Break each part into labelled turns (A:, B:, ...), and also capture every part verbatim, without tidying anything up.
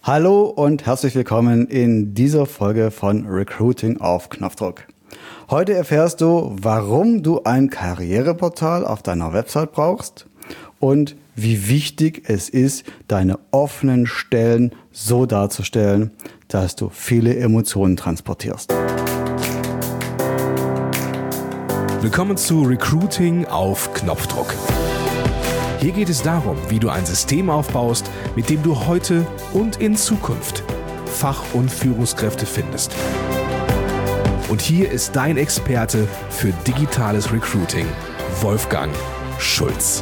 A: Hallo und herzlich willkommen in dieser Folge von Recruiting auf Knopfdruck. Heute erfährst du, warum du ein Karriereportal auf deiner Website brauchst und wie wichtig es ist, deine offenen Stellen so darzustellen, dass du viele Emotionen transportierst.
B: Willkommen zu Recruiting auf Knopfdruck. Hier geht es darum, wie du ein System aufbaust, mit dem du heute und in Zukunft Fach- und Führungskräfte findest. Und hier ist dein Experte für digitales Recruiting, Wolfgang Schulz.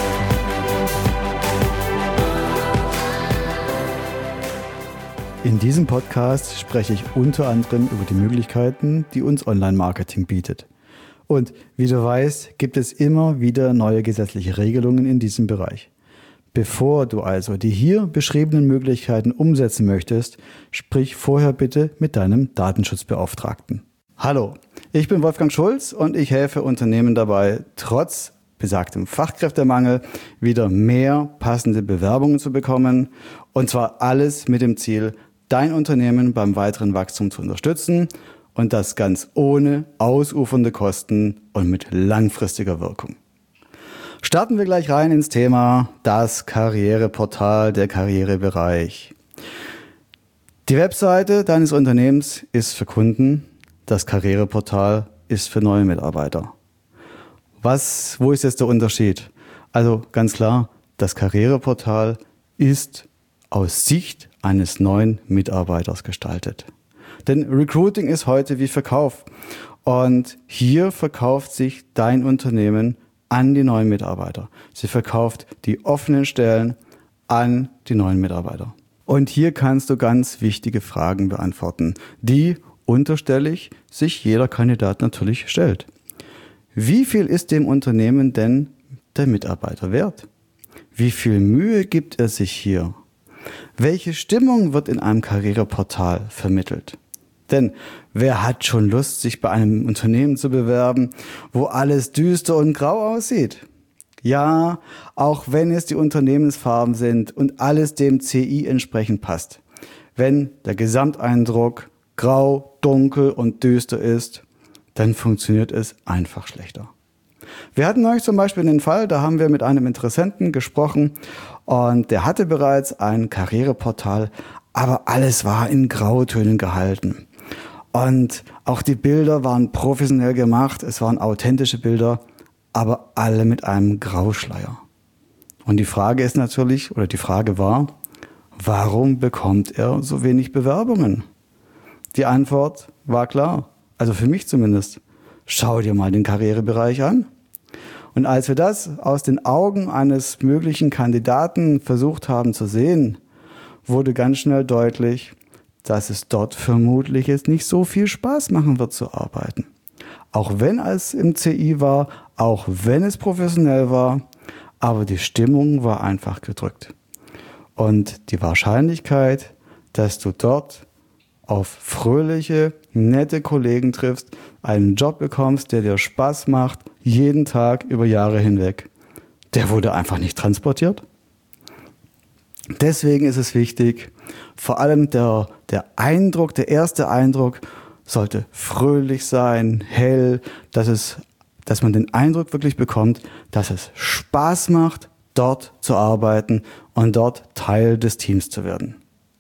A: In diesem Podcast spreche ich unter anderem über die Möglichkeiten, die uns Online-Marketing bietet. Und wie du weißt, gibt es immer wieder neue gesetzliche Regelungen in diesem Bereich. Bevor du also die hier beschriebenen Möglichkeiten umsetzen möchtest, sprich vorher bitte mit deinem Datenschutzbeauftragten. Hallo, ich bin Wolfgang Schulz und ich helfe Unternehmen dabei, trotz besagtem Fachkräftemangel wieder mehr passende Bewerbungen zu bekommen. Und zwar alles mit dem Ziel, dein Unternehmen beim weiteren Wachstum zu unterstützen. Und das ganz ohne ausufernde Kosten und mit langfristiger Wirkung. Starten wir gleich rein ins Thema das Karriereportal, der Karrierebereich. Die Webseite deines Unternehmens ist für Kunden, das Karriereportal ist für neue Mitarbeiter. Was, wo ist jetzt der Unterschied? Also ganz klar, das Karriereportal ist aus Sicht eines neuen Mitarbeiters gestaltet. Denn Recruiting ist heute wie Verkauf. Und hier verkauft sich dein Unternehmen an die neuen Mitarbeiter. Sie verkauft die offenen Stellen an die neuen Mitarbeiter. Und hier kannst du ganz wichtige Fragen beantworten, die unterstellig sich jeder Kandidat natürlich stellt. Wie viel ist dem Unternehmen denn der Mitarbeiter wert? Wie viel Mühe gibt er sich hier? Welche Stimmung wird in einem Karriereportal vermittelt? Denn wer hat schon Lust, sich bei einem Unternehmen zu bewerben, wo alles düster und grau aussieht? Ja, auch wenn es die Unternehmensfarben sind und alles dem C I entsprechend passt. Wenn der Gesamteindruck grau, dunkel und düster ist, dann funktioniert es einfach schlechter. Wir hatten euch zum Beispiel den Fall, da haben wir mit einem Interessenten gesprochen und der hatte bereits ein Karriereportal, aber alles war in Grautönen gehalten. Und auch die Bilder waren professionell gemacht, es waren authentische Bilder, aber alle mit einem Grauschleier. Und die Frage ist natürlich, oder die Frage war, warum bekommt er so wenig Bewerbungen? Die Antwort war klar, also für mich zumindest. Schau dir mal den Karrierebereich an. Und als wir das aus den Augen eines möglichen Kandidaten versucht haben zu sehen, wurde ganz schnell deutlich, dass es dort vermutlich jetzt nicht so viel Spaß machen wird zu arbeiten. Auch wenn es im C I war, auch wenn es professionell war, aber die Stimmung war einfach gedrückt. Und die Wahrscheinlichkeit, dass du dort auf fröhliche, nette Kollegen triffst, einen Job bekommst, der dir Spaß macht, jeden Tag über Jahre hinweg, der wurde einfach nicht transportiert. Deswegen ist es wichtig, vor allem der, der Eindruck, der erste Eindruck sollte fröhlich sein, hell, dass es, dass man den Eindruck wirklich bekommt, dass es Spaß macht, dort zu arbeiten und dort Teil des Teams zu werden.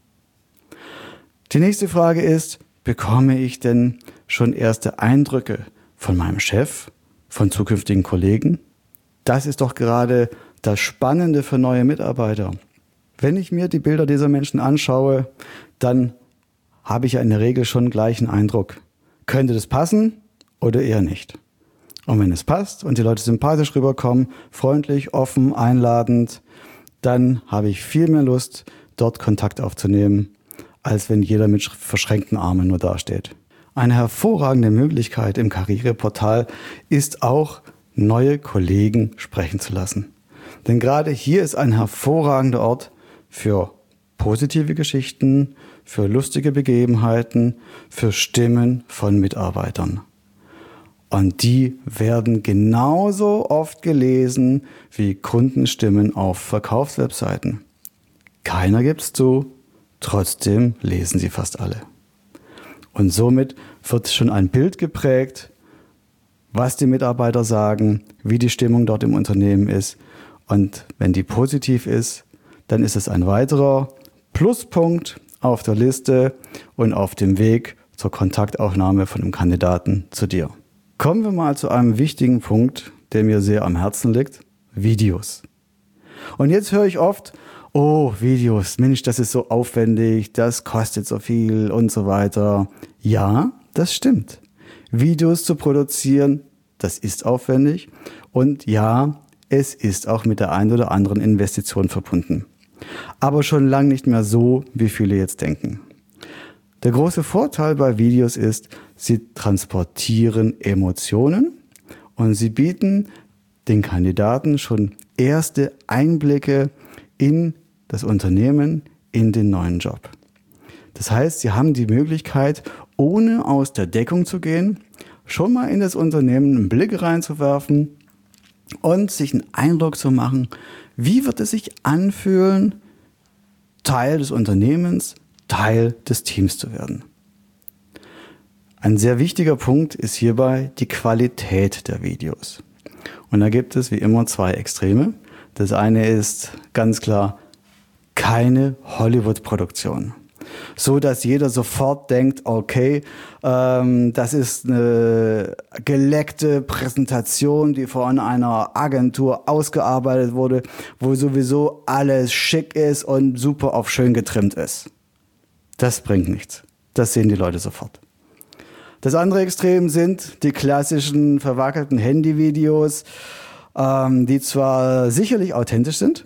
A: Die nächste Frage ist, bekomme ich denn schon erste Eindrücke von meinem Chef, von zukünftigen Kollegen? Das ist doch gerade das Spannende für neue Mitarbeiter. Wenn ich mir die Bilder dieser Menschen anschaue, dann habe ich ja in der Regel schon gleich einen Eindruck. Könnte das passen oder eher nicht? Und wenn es passt und die Leute sympathisch rüberkommen, freundlich, offen, einladend, dann habe ich viel mehr Lust, dort Kontakt aufzunehmen, als wenn jeder mit verschränkten Armen nur dasteht. Eine hervorragende Möglichkeit im Karriereportal ist auch, neue Kollegen sprechen zu lassen. Denn gerade hier ist ein hervorragender Ort für positive Geschichten, für lustige Begebenheiten, für Stimmen von Mitarbeitern. Und die werden genauso oft gelesen wie Kundenstimmen auf Verkaufswebseiten. Keiner gibt's zu, Trotzdem lesen sie fast alle. Und somit wird schon ein Bild geprägt, was die Mitarbeiter sagen, wie die Stimmung dort im Unternehmen ist. Und wenn die positiv ist, dann ist es ein weiterer Pluspunkt auf der Liste und auf dem Weg zur Kontaktaufnahme von einem Kandidaten zu dir. Kommen wir mal zu einem wichtigen Punkt, der mir sehr am Herzen liegt: Videos. Und jetzt höre ich oft, oh, Videos, Mensch, das ist so aufwendig, das kostet so viel und so weiter. Ja, das stimmt. Videos zu produzieren, das ist aufwendig. Und ja, es ist auch mit der einen oder anderen Investition verbunden. Aber schon lange nicht mehr so, wie viele jetzt denken. Der große Vorteil bei Videos ist, sie transportieren Emotionen und sie bieten den Kandidaten schon erste Einblicke in das Unternehmen, in den neuen Job. Das heißt, sie haben die Möglichkeit, ohne aus der Deckung zu gehen, schon mal in das Unternehmen einen Blick reinzuwerfen und sich einen Eindruck zu machen, wie wird es sich anfühlen, Teil des Unternehmens, Teil des Teams zu werden. Ein sehr wichtiger Punkt ist hierbei die Qualität der Videos. Und da gibt es wie immer zwei Extreme. Das eine ist ganz klar keine Hollywood-Produktion. So dass jeder sofort denkt, okay, ähm, das ist eine geleckte Präsentation, die von einer Agentur ausgearbeitet wurde, wo sowieso alles schick ist und super auf schön getrimmt ist. Das bringt nichts. Das sehen die Leute sofort. Das andere Extrem sind die klassischen verwackelten Handyvideos, ähm, die zwar sicherlich authentisch sind,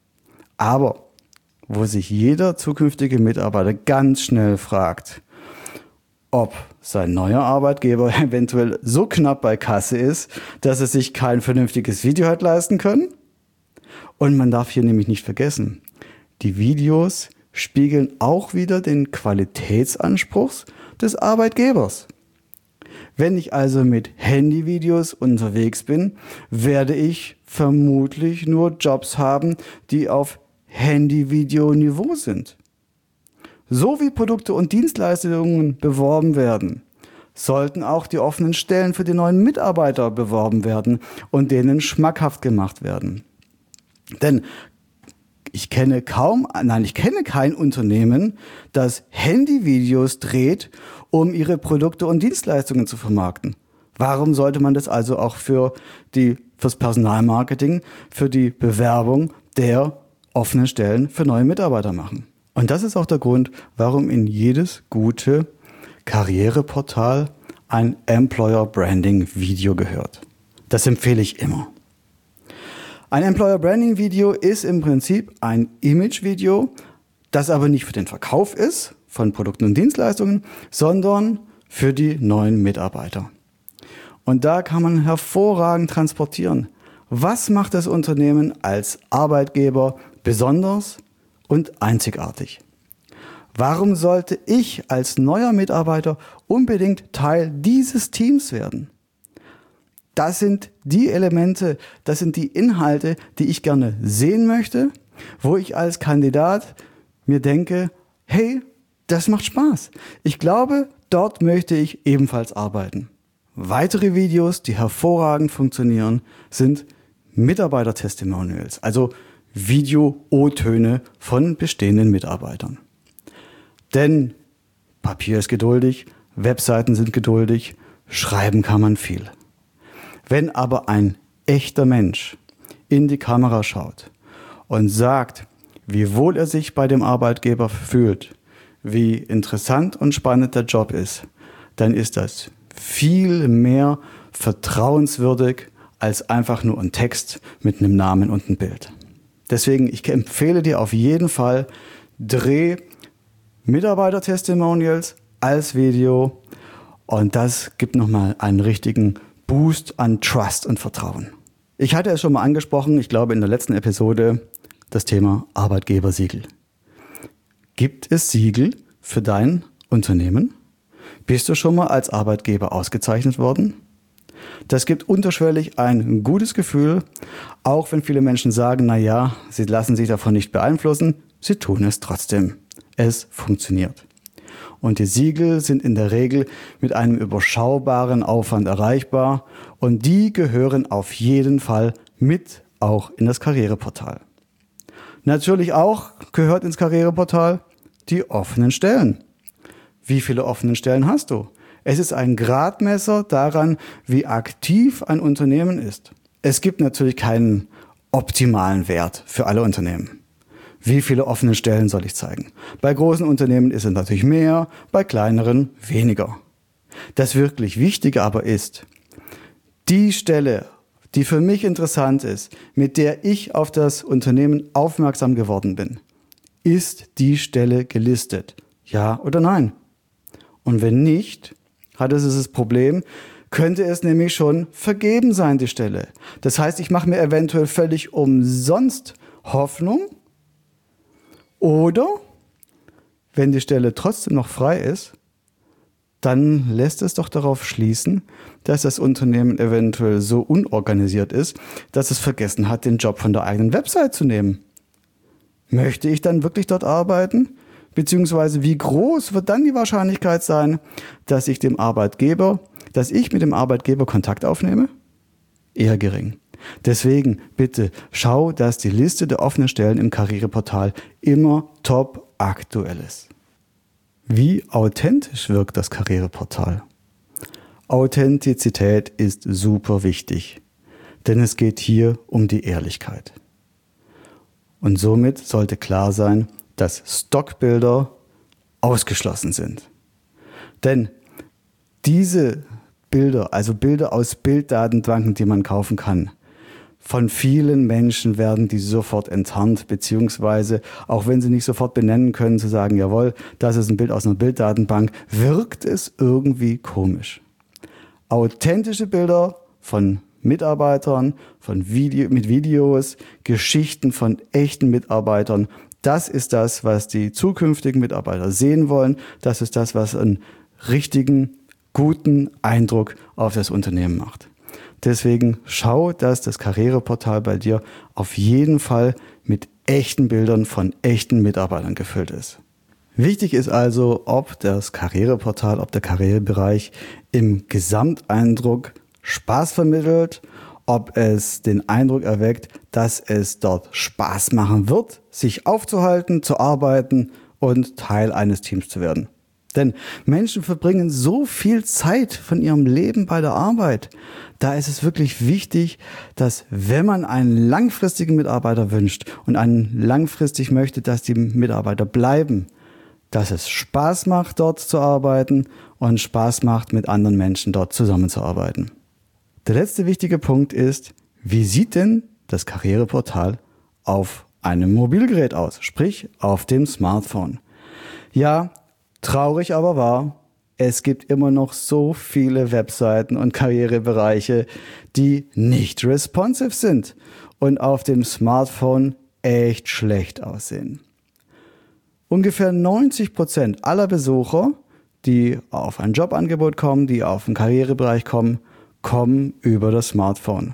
A: aber wo sich jeder zukünftige Mitarbeiter ganz schnell fragt, ob sein neuer Arbeitgeber eventuell so knapp bei Kasse ist, dass er sich kein vernünftiges Video hat leisten können. Und man darf hier nämlich nicht vergessen, die Videos spiegeln auch wieder den Qualitätsanspruch des Arbeitgebers. Wenn ich also mit Handyvideos unterwegs bin, werde ich vermutlich nur Jobs haben, die auf Handyvideo-Niveau sind. So wie Produkte und Dienstleistungen beworben werden, sollten auch die offenen Stellen für die neuen Mitarbeiter beworben werden und denen schmackhaft gemacht werden. Denn ich kenne kaum, nein, ich kenne kein Unternehmen, das Handyvideos dreht, um ihre Produkte und Dienstleistungen zu vermarkten. Warum sollte man das also auch für die, fürs Personalmarketing, für die Bewerbung der offenen Stellen für neue Mitarbeiter machen? Und das ist auch der Grund, warum in jedes gute Karriereportal ein Employer Branding Video gehört. Das empfehle ich immer. Ein Employer Branding Video ist im Prinzip ein Image-Video, das aber nicht für den Verkauf ist von Produkten und Dienstleistungen, sondern für die neuen Mitarbeiter. Und da kann man hervorragend transportieren, was macht das Unternehmen als Arbeitgeber besonders und einzigartig. Warum sollte ich als neuer Mitarbeiter unbedingt Teil dieses Teams werden? Das sind die Elemente, das sind die Inhalte, die ich gerne sehen möchte, wo ich als Kandidat mir denke, hey, das macht Spaß. Ich glaube, dort möchte ich ebenfalls arbeiten. Weitere Videos, die hervorragend funktionieren, sind Mitarbeiter-Testimonials, also Video-O-Töne von bestehenden Mitarbeitern. Denn Papier ist geduldig, Webseiten sind geduldig, schreiben kann man viel. Wenn aber ein echter Mensch in die Kamera schaut und sagt, wie wohl er sich bei dem Arbeitgeber fühlt, wie interessant und spannend der Job ist, dann ist das viel mehr vertrauenswürdig als einfach nur ein Text mit einem Namen und einem Bild. Deswegen, ich empfehle dir auf jeden Fall, dreh Mitarbeiter-Testimonials als Video und das gibt nochmal einen richtigen Boost an Trust und Vertrauen. Ich hatte es schon mal angesprochen, ich glaube in der letzten Episode, das Thema Arbeitgebersiegel. Gibt es Siegel für dein Unternehmen? Bist du schon mal als Arbeitgeber ausgezeichnet worden? Das gibt unterschwellig ein gutes Gefühl, auch wenn viele Menschen sagen, na ja, sie lassen sich davon nicht beeinflussen, sie tun es trotzdem. es funktioniert. Und die Siegel sind in der Regel mit einem überschaubaren Aufwand erreichbar und die gehören auf jeden Fall mit auch in das Karriereportal. Natürlich auch gehört ins Karriereportal die offenen Stellen. Wie viele offene Stellen hast du? Es ist ein Gradmesser daran, wie aktiv ein Unternehmen ist. Es gibt natürlich keinen optimalen Wert für alle Unternehmen. Wie viele offene Stellen soll ich zeigen? Bei großen Unternehmen ist es natürlich mehr, bei kleineren weniger. Das wirklich Wichtige aber ist, die Stelle, die für mich interessant ist, mit der ich auf das Unternehmen aufmerksam geworden bin, ist die Stelle gelistet? Ja oder nein? Und wenn nicht, hat es das Problem, könnte es nämlich schon vergeben sein, die Stelle. Das heißt, ich mache mir eventuell völlig umsonst Hoffnung. Oder, wenn die Stelle trotzdem noch frei ist, dann lässt es doch darauf schließen, dass das Unternehmen eventuell so unorganisiert ist, dass es vergessen hat, den Job von der eigenen Website zu nehmen. Möchte ich dann wirklich dort arbeiten? Beziehungsweise wie groß wird dann die Wahrscheinlichkeit sein, dass ich dem Arbeitgeber, dass ich mit dem Arbeitgeber Kontakt aufnehme? Eher gering. Deswegen bitte schau, dass die Liste der offenen Stellen im Karriereportal immer top aktuell ist. Wie authentisch wirkt das Karriereportal? Authentizität ist super wichtig, denn es geht hier um die Ehrlichkeit. Und somit sollte klar sein, dass Stockbilder ausgeschlossen sind. Denn diese Bilder, also Bilder aus Bilddatenbanken, die man kaufen kann, von vielen Menschen werden die sofort enttarnt, beziehungsweise auch wenn sie nicht sofort benennen können, zu sagen, jawohl, das ist ein Bild aus einer Bilddatenbank, wirkt es irgendwie komisch. Authentische Bilder von Mitarbeitern, von Video, mit Videos, Geschichten von echten Mitarbeitern, das ist das, was die zukünftigen Mitarbeiter sehen wollen. Das ist das, was einen richtigen, guten Eindruck auf das Unternehmen macht. Deswegen schau, dass das Karriereportal bei dir auf jeden Fall mit echten Bildern von echten Mitarbeitern gefüllt ist. Wichtig ist also, ob das Karriereportal, ob der Karrierebereich im Gesamteindruck Spaß vermittelt, ob es den Eindruck erweckt, dass es dort Spaß machen wird, sich aufzuhalten, zu arbeiten und Teil eines Teams zu werden. Denn Menschen verbringen so viel Zeit von ihrem Leben bei der Arbeit. Da ist es wirklich wichtig, dass wenn man einen langfristigen Mitarbeiter wünscht und einen langfristig möchte, dass die Mitarbeiter bleiben, dass es Spaß macht, dort zu arbeiten und Spaß macht, mit anderen Menschen dort zusammenzuarbeiten. Der letzte wichtige Punkt ist, wie sieht denn das Karriereportal auf einem Mobilgerät aus, sprich auf dem Smartphone? Ja, traurig aber wahr, es gibt immer noch so viele Webseiten und Karrierebereiche, die nicht responsive sind und auf dem Smartphone echt schlecht aussehen. Ungefähr neunzig Prozent aller Besucher, die auf ein Jobangebot kommen, die auf den Karrierebereich kommen, kommen über das Smartphone.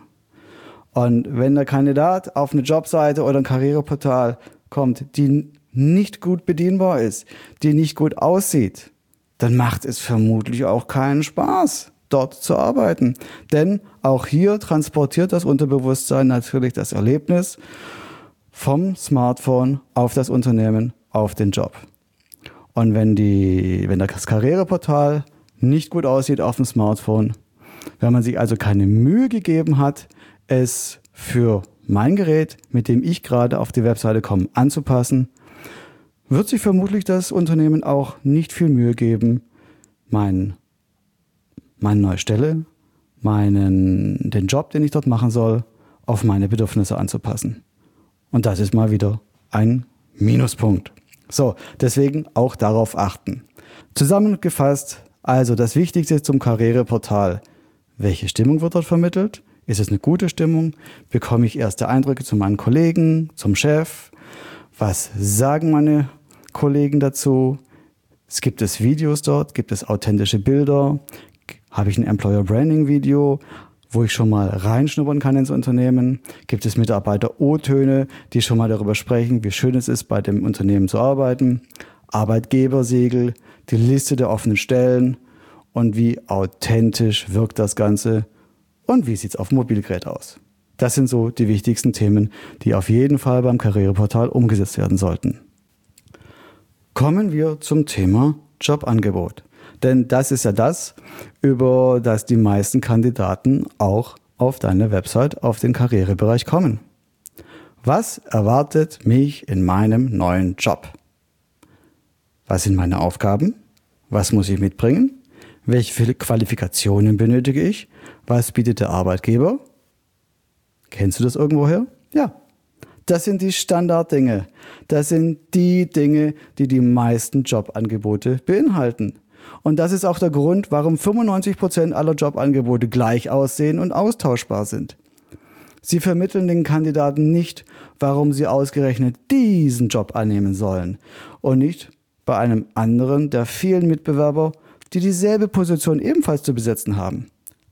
A: Und wenn der Kandidat auf eine Jobseite oder ein Karriereportal kommt, die nicht gut bedienbar ist, die nicht gut aussieht, dann macht es vermutlich auch keinen Spaß, dort zu arbeiten. Denn auch hier transportiert das Unterbewusstsein natürlich das Erlebnis vom Smartphone auf das Unternehmen, auf den Job. Und wenn, die, wenn das Karriereportal nicht gut aussieht auf dem Smartphone, wenn man sich also keine Mühe gegeben hat, es für mein Gerät, mit dem ich gerade auf die Webseite komme, anzupassen, wird sich vermutlich das Unternehmen auch nicht viel Mühe geben, mein, meine neue Stelle, meinen, den Job, den ich dort machen soll, auf meine Bedürfnisse anzupassen. Und das ist mal wieder ein Minuspunkt. So, deswegen auch darauf achten. Zusammengefasst, also das Wichtigste zum Karriereportal. Welche Stimmung wird dort vermittelt? Ist es eine gute Stimmung? Bekomme ich erste Eindrücke zu meinen Kollegen, zum Chef? Was sagen meine Kollegen dazu? Es gibt es Videos dort? Gibt es authentische Bilder? Habe ich ein Employer Branding Video, wo ich schon mal reinschnuppern kann ins Unternehmen? Gibt es Mitarbeiter-O-Töne, die schon mal darüber sprechen, wie schön es ist, bei dem Unternehmen zu arbeiten? Arbeitgebersiegel, die Liste der offenen Stellen und wie authentisch wirkt das Ganze und wie sieht es auf dem Mobilgerät aus. Das sind so die wichtigsten Themen, die auf jeden Fall beim Karriereportal umgesetzt werden sollten. Kommen wir zum Thema Jobangebot. Denn das ist ja das, über das die meisten Kandidaten auch auf deine Website, auf den Karrierebereich kommen. Was erwartet mich in meinem neuen Job? Was sind meine Aufgaben? Was muss ich mitbringen? Welche Qualifikationen benötige ich? Was bietet der Arbeitgeber? Kennst du das irgendwoher? Ja. Das sind die Standarddinge. Das sind die Dinge, die die meisten Jobangebote beinhalten. Und das ist auch der Grund, warum fünfundneunzig Prozent aller Jobangebote gleich aussehen und austauschbar sind. Sie vermitteln den Kandidaten nicht, warum sie ausgerechnet diesen Job annehmen sollen und nicht bei einem anderen der vielen Mitbewerber, die dieselbe Position ebenfalls zu besetzen haben.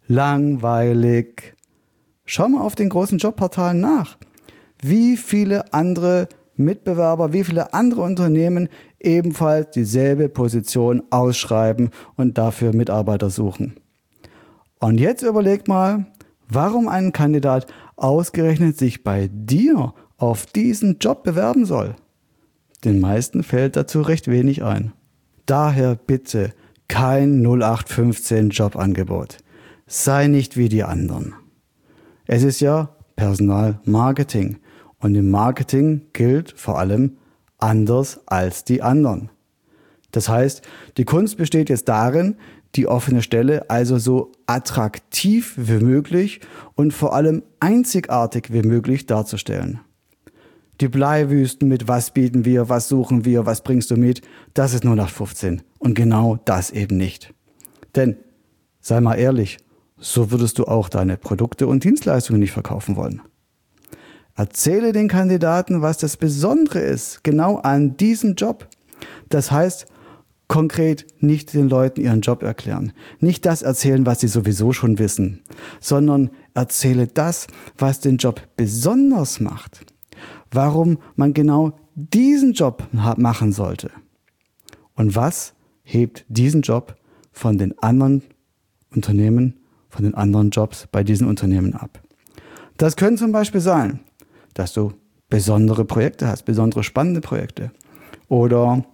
A: Langweilig. Schau mal auf den großen Jobportalen nach, wie viele andere Mitbewerber, wie viele andere Unternehmen ebenfalls dieselbe Position ausschreiben und dafür Mitarbeiter suchen. Und jetzt überleg mal, warum ein Kandidat ausgerechnet sich bei dir auf diesen Job bewerben soll. Den meisten fällt dazu recht wenig ein. Daher bitte kein null acht fünfzehn Jobangebot. Sei nicht wie die anderen. Es ist ja Personalmarketing und im Marketing gilt vor allem anders als die anderen. Das heißt, die Kunst besteht jetzt darin, die offene Stelle also so attraktiv wie möglich und vor allem einzigartig wie möglich darzustellen. Die Bleiwüsten mit was bieten wir, was suchen wir, was bringst du mit, das ist null acht fünfzehn und genau das eben nicht. Denn, sei mal ehrlich, so würdest du auch deine Produkte und Dienstleistungen nicht verkaufen wollen. Erzähle den Kandidaten, was das Besondere ist, genau an diesem Job. Das heißt, konkret nicht den Leuten ihren Job erklären. Nicht das erzählen, was sie sowieso schon wissen, sondern erzähle das, was den Job besonders macht. Warum man genau diesen Job machen sollte. Und was hebt diesen Job von den anderen Unternehmen, von den anderen Jobs bei diesen Unternehmen ab. Das können zum Beispiel sein, dass du besondere Projekte hast, besondere spannende Projekte oder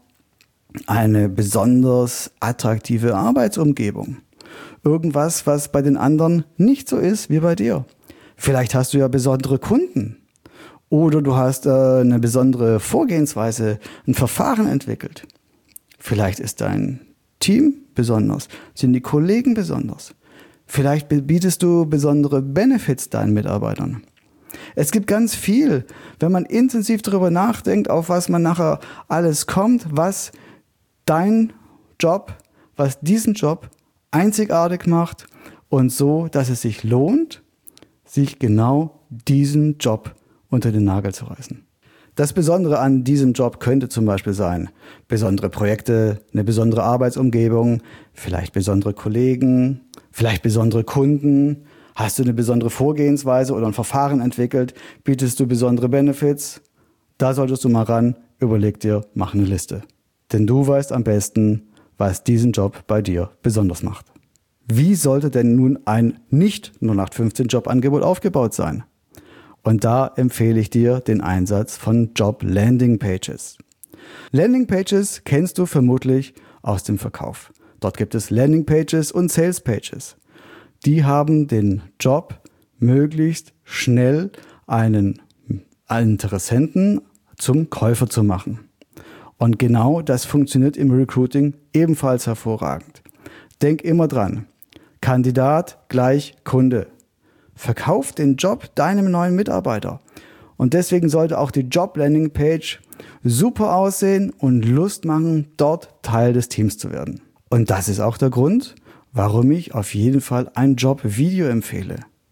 A: eine besonders attraktive Arbeitsumgebung. Irgendwas, was bei den anderen nicht so ist wie bei dir. Vielleicht hast du ja besondere Kunden oder du hast äh, eine besondere Vorgehensweise, ein Verfahren entwickelt. Vielleicht ist dein Team besonders, sind die Kollegen besonders. Vielleicht bietest du besondere Benefits deinen Mitarbeitern. Es gibt ganz viel, wenn man intensiv darüber nachdenkt, auf was man nachher alles kommt, was dein Job, was diesen Job einzigartig macht und so, dass es sich lohnt, sich genau diesen Job unter den Nagel zu reißen. Das Besondere an diesem Job könnte zum Beispiel sein, besondere Projekte, eine besondere Arbeitsumgebung, vielleicht besondere Kollegen, vielleicht besondere Kunden. Hast du eine besondere Vorgehensweise oder ein Verfahren entwickelt? Bietest du besondere Benefits? Da solltest du mal ran, überleg dir, mach eine Liste. Denn du weißt am besten, was diesen Job bei dir besonders macht. Wie sollte denn nun ein nicht null acht fünfzehn Jobangebot aufgebaut sein? Und da empfehle ich dir den Einsatz von Job-Landing-Pages. Landing-Pages kennst du vermutlich aus dem Verkauf. Dort gibt es Landing-Pages und Sales-Pages. Die haben den Job, möglichst schnell einen Interessenten zum Käufer zu machen. Und genau das funktioniert im Recruiting ebenfalls hervorragend. Denk immer dran, Kandidat gleich Kunde. Verkauf den Job deinem neuen Mitarbeiter. Und deswegen sollte auch die Job-Landing-Page super aussehen und Lust machen, dort Teil des Teams zu werden. Und das ist auch der Grund, warum ich auf jeden Fall ein Job-Video empfehle.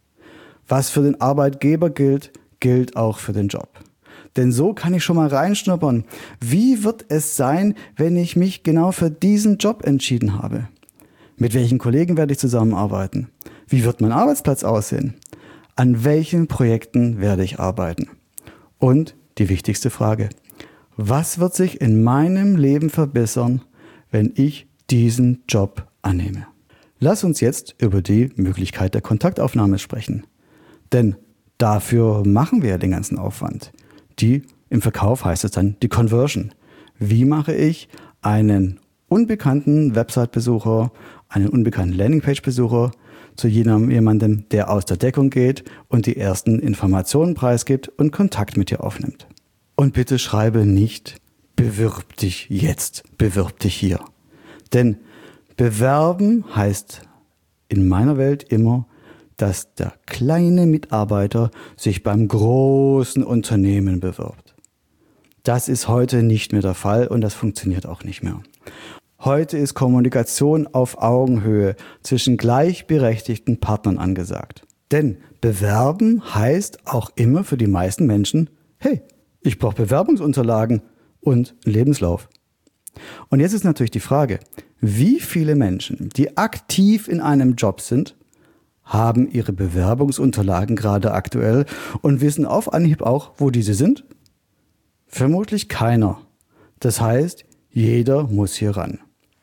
A: Was für den Arbeitgeber gilt, gilt auch für den Job. Denn so kann ich schon mal reinschnuppern. Wie wird es sein, wenn ich mich genau für diesen Job entschieden habe? Mit welchen Kollegen werde ich zusammenarbeiten? Wie wird mein Arbeitsplatz aussehen? An welchen Projekten werde ich arbeiten? Und die wichtigste Frage, Was wird sich in meinem Leben verbessern, wenn ich diesen Job annehme? Lass uns jetzt über die Möglichkeit der Kontaktaufnahme sprechen. Denn dafür machen wir ja den ganzen Aufwand. Die, im Verkauf heißt es dann die Conversion. Wie mache ich einen unbekannten Website-Besucher, einen unbekannten Landingpage-Besucher zu jenem, jemandem, der aus der Deckung geht und die ersten Informationen preisgibt und Kontakt mit dir aufnimmt. Und bitte schreibe nicht, bewirb dich jetzt, bewirb dich hier. Denn bewerben heißt in meiner Welt immer, dass der kleine Mitarbeiter sich beim großen Unternehmen bewirbt. Das ist heute nicht mehr der Fall und das funktioniert auch nicht mehr. Heute ist Kommunikation auf Augenhöhe zwischen gleichberechtigten Partnern angesagt. Denn bewerben heißt auch immer für die meisten Menschen, hey, ich brauche Bewerbungsunterlagen und einen Lebenslauf. Und jetzt ist natürlich die Frage, wie viele Menschen, die aktiv in einem Job sind, haben ihre Bewerbungsunterlagen gerade aktuell und wissen auf Anhieb auch, wo diese sind? Vermutlich keiner. Das heißt, jeder muss hier ran.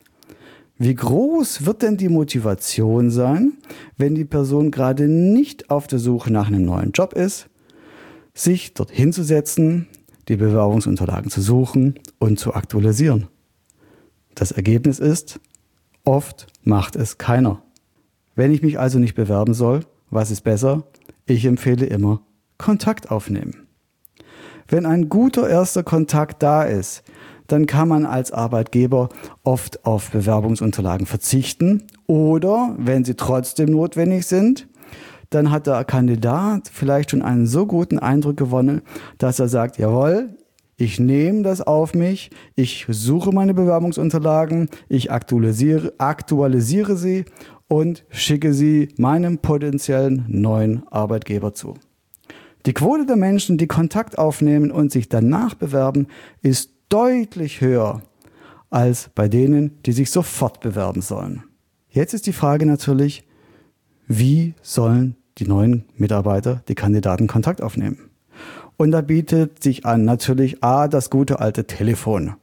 A: Wie groß wird denn die Motivation sein, wenn die Person gerade nicht auf der Suche nach einem neuen Job ist, sich dort hinzusetzen, die Bewerbungsunterlagen zu suchen und zu aktualisieren? Das Ergebnis ist, oft macht es keiner. Wenn ich mich also nicht bewerben soll, was ist besser? Ich empfehle immer Kontakt aufnehmen. Wenn ein guter erster Kontakt da ist, dann kann man als Arbeitgeber oft auf Bewerbungsunterlagen verzichten oder, wenn sie trotzdem notwendig sind, dann hat der Kandidat vielleicht schon einen so guten Eindruck gewonnen, dass er sagt, jawohl, ich nehme das auf mich, ich suche meine Bewerbungsunterlagen, ich aktualisiere, aktualisiere sie und schicke sie meinem potenziellen neuen Arbeitgeber zu. Die Quote der Menschen, die Kontakt aufnehmen und sich danach bewerben, ist deutlich höher als bei denen, die sich sofort bewerben sollen. Jetzt ist die Frage natürlich, wie sollen die neuen Mitarbeiter, die Kandidaten Kontakt aufnehmen? Und da bietet sich an natürlich A, das gute alte Telefon.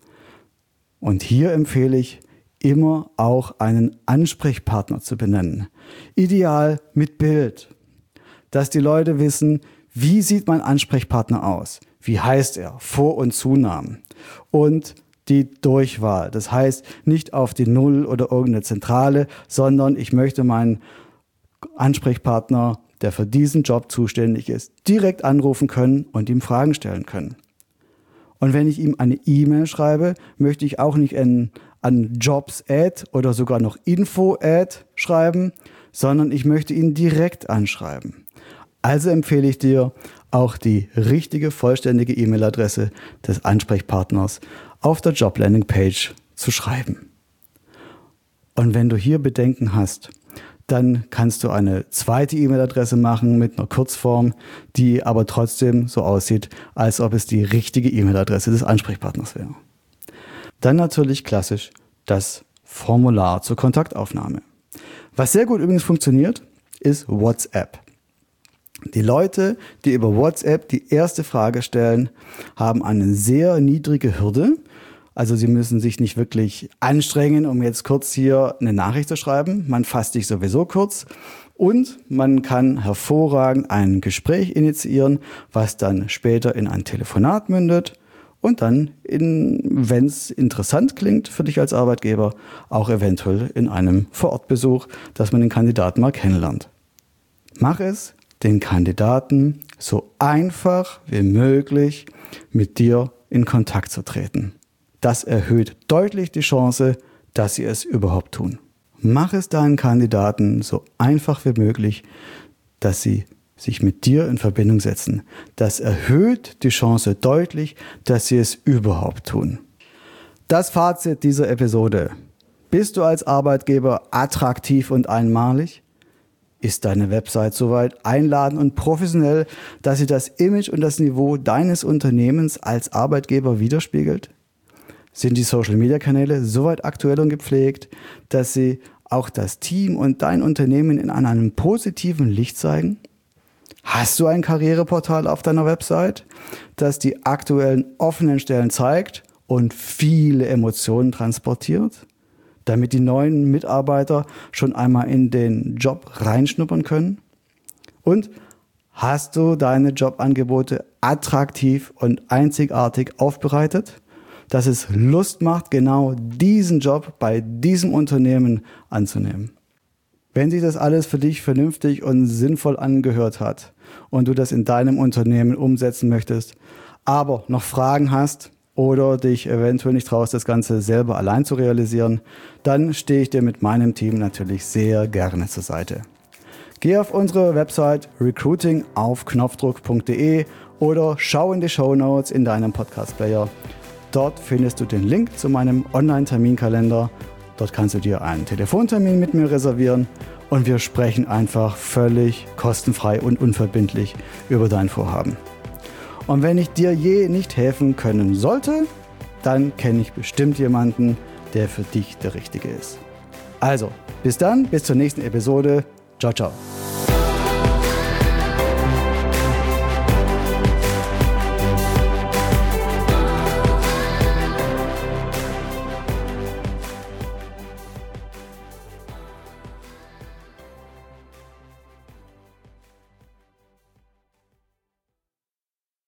A: Und hier empfehle ich immer auch einen Ansprechpartner zu benennen. Ideal mit Bild, dass die Leute wissen, wie sieht mein Ansprechpartner aus? Wie heißt er? Vor- und Zunamen. Und die Durchwahl. Das heißt, nicht auf die Null oder irgendeine Zentrale, sondern ich möchte meinen Ansprechpartner, der für diesen Job zuständig ist, direkt anrufen können und ihm Fragen stellen können. Und wenn ich ihm eine E-Mail schreibe, möchte ich auch nicht an, an Jobs-Ad oder sogar noch Info-Ad schreiben, sondern ich möchte ihn direkt anschreiben. Also empfehle ich dir, auch die richtige, vollständige E-Mail-Adresse des Ansprechpartners auf der Job-Landing-Page zu schreiben. Und wenn du hier Bedenken hast, dann kannst du eine zweite E-Mail-Adresse machen mit einer Kurzform, die aber trotzdem so aussieht, als ob es die richtige E-Mail-Adresse des Ansprechpartners wäre. Dann natürlich klassisch das Formular zur Kontaktaufnahme. Was sehr gut übrigens funktioniert, ist WhatsApp. Die Leute, die über WhatsApp die erste Frage stellen, haben eine sehr niedrige Hürde. Also sie müssen sich nicht wirklich anstrengen, um jetzt kurz hier eine Nachricht zu schreiben. Man fasst sich sowieso kurz und man kann hervorragend ein Gespräch initiieren, was dann später in ein Telefonat mündet und dann, wenn es interessant klingt für dich als Arbeitgeber, auch eventuell in einem Vorortbesuch, dass man den Kandidaten mal kennenlernt. Mach es den Kandidaten so einfach wie möglich mit dir in Kontakt zu treten. Das erhöht deutlich die Chance, dass sie es überhaupt tun. Mach es deinen Kandidaten so einfach wie möglich, dass sie sich mit dir in Verbindung setzen. Das erhöht die Chance deutlich, dass sie es überhaupt tun. Das Fazit dieser Episode. Bist du als Arbeitgeber attraktiv und einmalig? Ist deine Website soweit einladend und professionell, dass sie das Image und das Niveau deines Unternehmens als Arbeitgeber widerspiegelt? Sind die Social-Media-Kanäle soweit aktuell und gepflegt, dass sie auch das Team und dein Unternehmen in einem positiven Licht zeigen? Hast du ein Karriereportal auf deiner Website, das die aktuellen offenen Stellen zeigt und viele Emotionen transportiert, damit die neuen Mitarbeiter schon einmal in den Job reinschnuppern können? Und hast du deine Jobangebote attraktiv und einzigartig aufbereitet, dass es Lust macht, genau diesen Job bei diesem Unternehmen anzunehmen? Wenn sich das alles für dich vernünftig und sinnvoll angehört hat und du das in deinem Unternehmen umsetzen möchtest, aber noch Fragen hast oder dich eventuell nicht traust, das Ganze selber allein zu realisieren, dann stehe ich dir mit meinem Team natürlich sehr gerne zur Seite. Geh auf unsere Website recruiting auf knopfdruck punkt de oder schau in die Shownotes in deinem Podcast-Player. Dort findest du den Link zu meinem Online-Terminkalender. Dort kannst du dir einen Telefontermin mit mir reservieren und wir sprechen einfach völlig kostenfrei und unverbindlich über dein Vorhaben. Und wenn ich dir je nicht helfen können sollte, dann kenne ich bestimmt jemanden, der für dich der Richtige ist. Also, bis dann, bis zur nächsten Episode. Ciao, ciao.